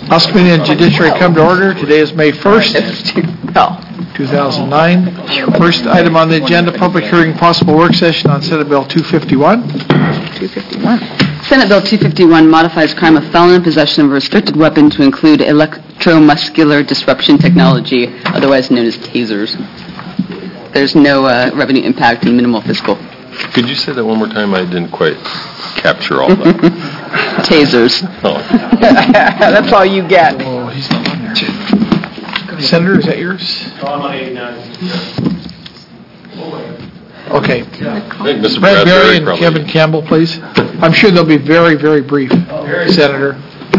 House Committee on Judiciary come to order. Today is May 1st, 2009. First item on the agenda, public hearing, possible work session on Senate Bill 251. Senate Bill 251 modifies crime of felon in possession of a restricted weapon to include electromuscular disruption technology, otherwise known as tasers. There's no revenue impact and minimal fiscal. Could you say that one more time? I didn't quite capture all that. Tasers. Oh. That's all you get. Oh, he's not on there. Senator, is that yours? I'm on 89. Okay. I think Mr. Bradbury and probably. Kevin Campbell, please. I'm sure they'll be very, very brief. Senator.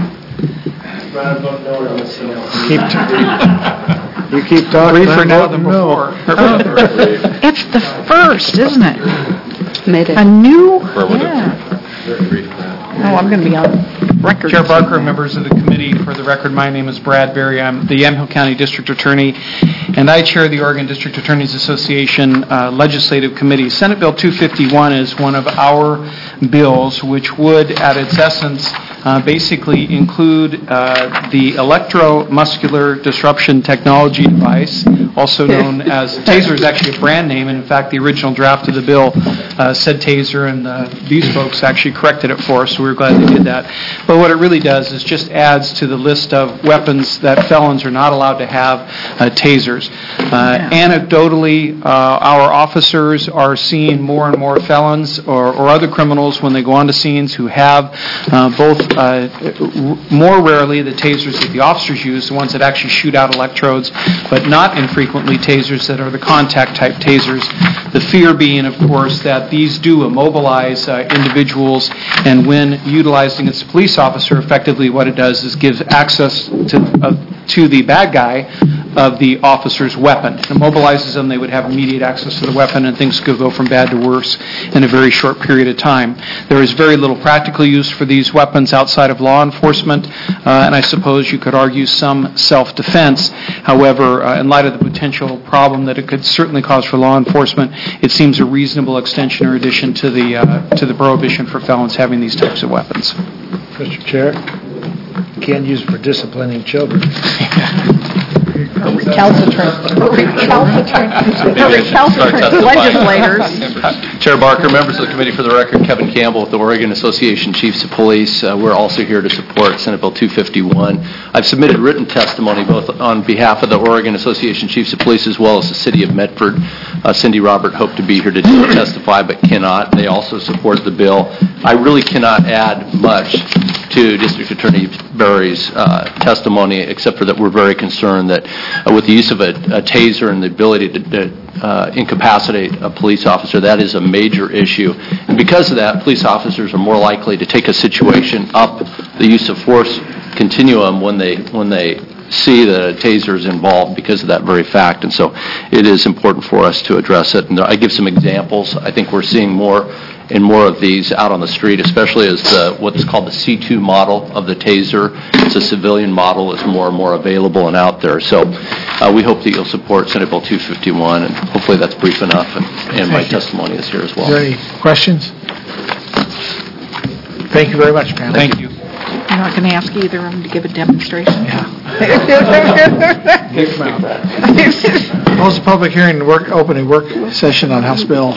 You keep talking. Briefer now than before. It's the first, isn't it? Made it. A new. Affirmative. Oh, I'm going to be on record. Chair Barker, members of the committee, for the record, my name is Bradbury. I'm the Yamhill County District Attorney, and I chair the Oregon District Attorneys Association Legislative Committee. Senate Bill 251 is one of our bills which would, at its essence, basically include the electromuscular disruption technology device, also known as taser. Is actually a brand name, and in fact the original draft of the bill said taser, and these folks actually corrected it for us, so we're glad they did that. But what it really does is just adds to the list of weapons that felons are not allowed to have tasers. Anecdotally, our officers are seeing more and more felons or other criminals when they go onto scenes who have both more rarely the tasers that the officers use, the ones that actually shoot out electrodes, but not infrequently tasers that are the contact type tasers. The fear being, of course, that these do immobilize individuals, and when utilizing as a police officer, effectively what it does is gives access to the bad guy of the officer's weapon. It immobilizes them, they would have immediate access to the weapon, and things could go from bad to worse in a very short period of time. There is very little practical use for these weapons outside of law enforcement, and I suppose you could argue some self-defense. However, in light of the potential problem that it could certainly cause for law enforcement, it seems a reasonable extension or addition to the prohibition for felons having these types of weapons. Mr. Chair, you can't use it for disciplining children. Recalcitrant legislators. Chair Barker, members of the committee, for the record, Kevin Campbell with the Oregon Association Chiefs of Police. We're also here to support Senate Bill 251. I've submitted written testimony both on behalf of the Oregon Association Chiefs of Police as well as the City of Medford. Cindy Robert hoped to be here to testify but cannot. They also support the bill. I really cannot add much to District Attorney Berry's testimony, except for that we're very concerned that with the use of a taser and the ability to incapacitate a police officer, that is a major issue. And because of that, police officers are more likely to take a situation up the use of force continuum when they see the tasers involved because of that very fact. And so it is important for us to address it. And I give some examples. I think we're seeing more and more of these out on the street, especially as what's called the C2 model of the taser. It's a civilian model. It's more and more available and out there. So we hope that you'll support Senate Bill 251, and hopefully that's brief enough, and my testimony is here as well. Is there any questions? Thank you very much, ma'am. Thank you. You're not going to ask either of them to give a demonstration? Yeah. Kick them out. Close the public hearing and opening work session on House Bill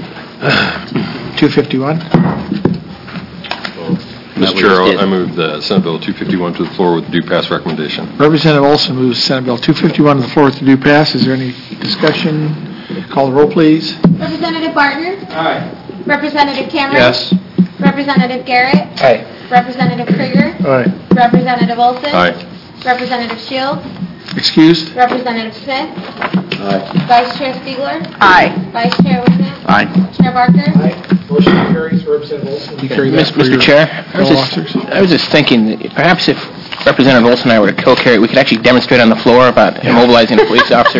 251. Mr. Chair, I move the Senate Bill 251 to the floor with due pass recommendation. Representative Olson moves Senate Bill 251 to the floor with due pass. Is there any discussion? Call the roll, please. Representative Barton? Aye. Representative Cameron? Yes. Representative Garrett? Aye. Representative Krieger? Aye. Representative Olson? Aye. Representative Shields? Excused? Representative Smith? Aye. Vice Chair Spiegler? Aye. Vice Chair Whitman? Aye. Chair Barker? Motion carries. Representative Olson. You carry that for Mr. your Chair, fellow officers? I was just thinking that perhaps if Representative Olson and I were to co-carry, we could actually demonstrate on the floor about immobilizing a police officer.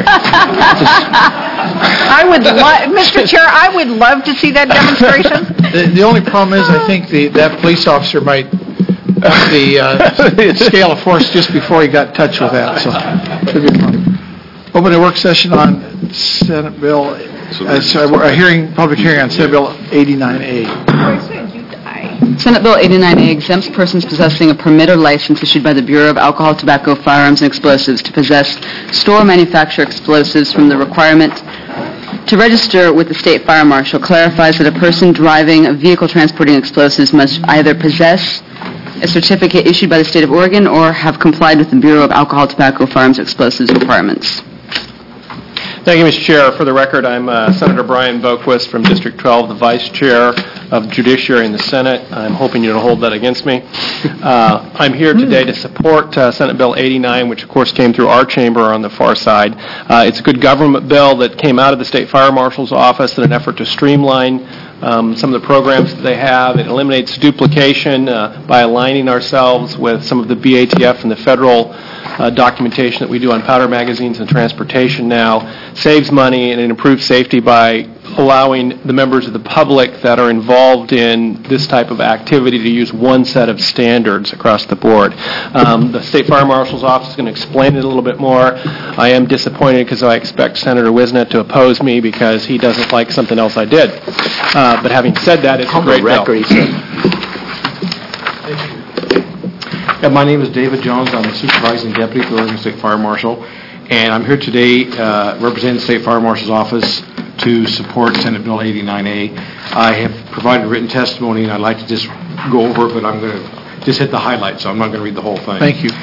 I would Mr. Chair, I would love to see that demonstration. The only problem is I think that police officer might up the scale of force just before he got in touch with that. So should be fun. Open a work session on Senate Bill, public hearing on Senate Bill 89A. Senate Bill 89A exempts persons possessing a permit or license issued by the Bureau of Alcohol, Tobacco, Firearms, and Explosives to possess, store, or manufacture explosives from the requirement to register with the State Fire Marshal. Clarifies that a person driving a vehicle transporting explosives must either possess a certificate issued by the State of Oregon or have complied with the Bureau of Alcohol, Tobacco, Firearms, and Explosives requirements. Thank you, Mr. Chair. For the record, I'm Senator Brian Boquist from District 12, the Vice Chair of the Judiciary in the Senate. I'm hoping you don't hold that against me. I'm here today to support Senate Bill 89, which of course came through our chamber on the far side. It's a good government bill that came out of the State Fire Marshal's office in an effort to streamline some of the programs that they have. It eliminates duplication by aligning ourselves with some of the BATF and the federal documentation that we do on powder magazines and transportation now. Saves money and it improves safety by allowing the members of the public that are involved in this type of activity to use one set of standards across the board. The State Fire Marshal's office is going to explain it a little bit more. I am disappointed because I expect Senator Wisnet to oppose me because he doesn't like something else I did. But having said that, it's a great bill. Yeah, my name is David Jones. I'm a supervising deputy for the Oregon State Fire Marshal, and I'm here today representing the State Fire Marshal's office to support Senate Bill 89A. I have provided written testimony, and I'd like to just go over it, but I'm going to just hit the highlights, so I'm not going to read the whole thing. Thank you.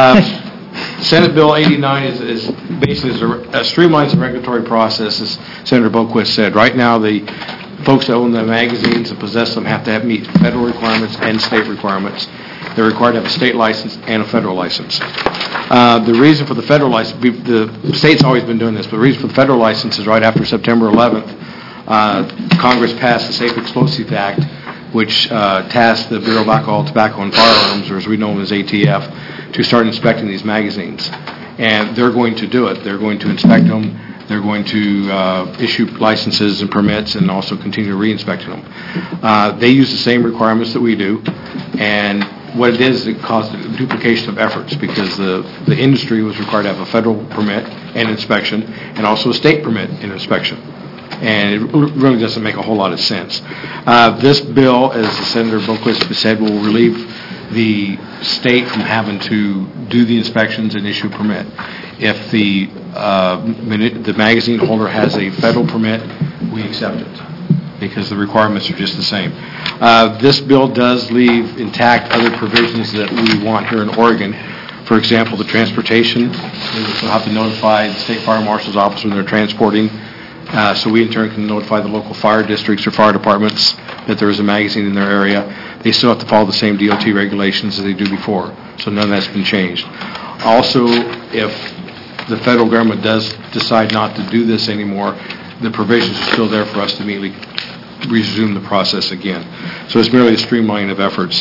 Senate Bill 89 is basically streamlines the regulatory process, as Senator Boquist said. Right now, the folks that own the magazines and possess them have to meet federal requirements and state requirements. They're required to have a state license and a federal license. The reason for the federal license, the state's always been doing this, but the reason for the federal license is right after September 11th, Congress passed the Safe Explosives Act, which tasked the Bureau of Alcohol, Tobacco, and Firearms, or as we know them as ATF, to start inspecting these magazines. And they're going to do it. They're going to inspect them. They're going to issue licenses and permits and also continue re-inspecting them. They use the same requirements that we do, and what it is, it caused a duplication of efforts because the industry was required to have a federal permit and inspection and also a state permit and inspection. And it really doesn't make a whole lot of sense. This bill, as Senator Boquist said, will relieve the state from having to do the inspections and issue a permit. If the magazine holder has a federal permit, we accept it because the requirements are just the same. This bill does leave intact other provisions that we want here in Oregon. For example, the transportation, we'll have to notify the State Fire Marshal's office when they're transporting, so we in turn can notify the local fire districts or fire departments that there is a magazine in their area. They still have to follow the same DOT regulations as they do before, so none of that's been changed. Also, if the federal government does decide not to do this anymore, the provisions are still there for us to immediately resume the process again. So it's merely a streamlining of efforts.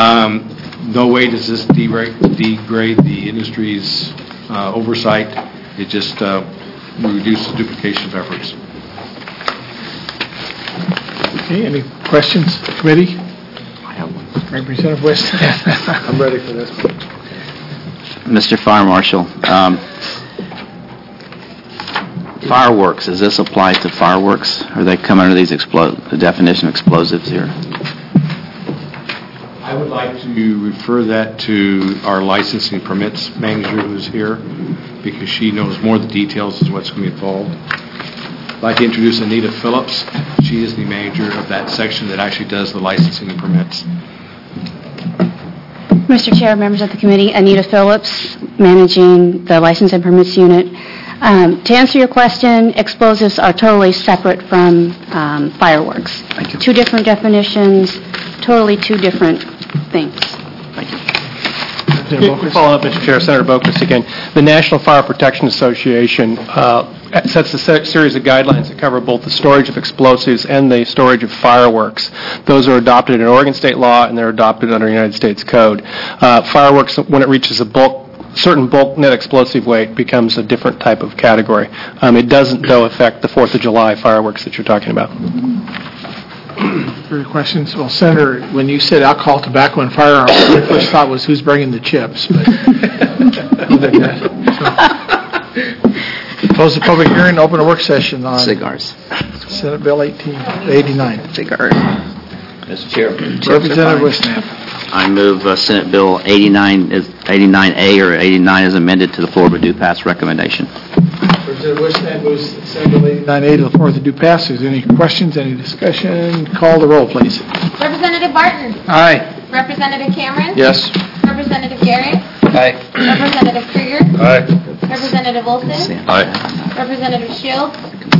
No way does this degrade the industry's oversight. It just reduces the duplication of efforts. Okay, any questions, committee? I have one. Representative West. I'm ready for this one. Mr. Fire Marshal, fireworks, does this apply to fireworks? Or they come under these the definition of explosives here? I would like to refer that to our licensing permits manager who's here because she knows more of the details of what's going to be involved. I'd like to introduce Anita Phillips. She is the manager of that section that actually does the licensing and permits. Mr. Chair, members of the committee, Anita Phillips, managing the License and Permits Unit. To answer your question, explosives are totally separate from fireworks. Thank you. Two different definitions, totally two different things. Thank you. Following up, Mr. Chair, Senator Boquist again. The National Fire Protection Association sets a series of guidelines that cover both the storage of explosives and the storage of fireworks. Those are adopted in Oregon state law and they're adopted under United States Code. Fireworks, when it reaches a certain bulk net explosive weight, becomes a different type of category. It doesn't, though, affect the 4th of July fireworks that you're talking about. Further questions? Well, Senator, when you said alcohol, tobacco, and firearms, my first thought was who's bringing the chips. But close the public hearing, open a work session on Cigars. Senate Bill 89. Cigars. Mr. Chair. Representative Wisnap. I move Senate Bill 89A or 89 as amended to the floor with due pass recommendation. Representative Wisnap moves Senate Bill 89A to the floor with the due pass. Is there any questions, any discussion? Call the roll, please. Representative Barton. Aye. Representative Cameron. Yes. Representative Garrett. Aye. Representative Krieger. Aye. Representative Olson. Aye. Representative Shields.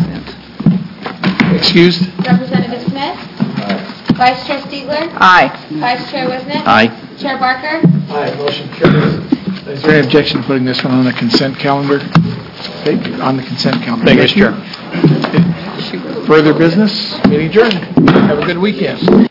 Excused? Representative Smith. Vice Chair Stiegler. Aye. Vice Chair Wisnick. Aye. Chair Barker. Aye, motion carries. Is there any objection to putting this one on the consent calendar? Okay, on the consent calendar. Thank you, Mr. Chair. Further business? Meeting adjourned. Have a good weekend.